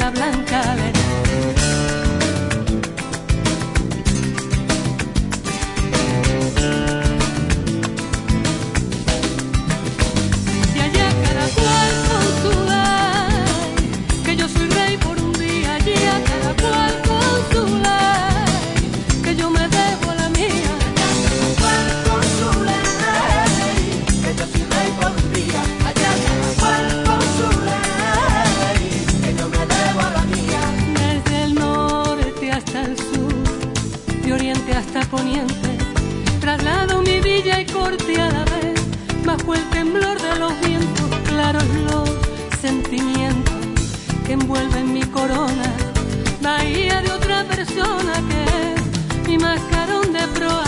la blanca arena. Y allá cada cual con su ley, que yo soy rey por un día. Allá cada cual con su ley, que yo me debo a la mía. Allá cada cual con su ley, que yo soy rey por un día. Allá cada cual con su ley, que yo me debo a la mía. Desde el norte hasta el sur, de oriente hasta poniente, traslado mi villa y corte a la vez, bajo el temblor de los vientos, claros los sentimientos que envuelven mi corona, bahía de otra persona que es mi mascarón de proa.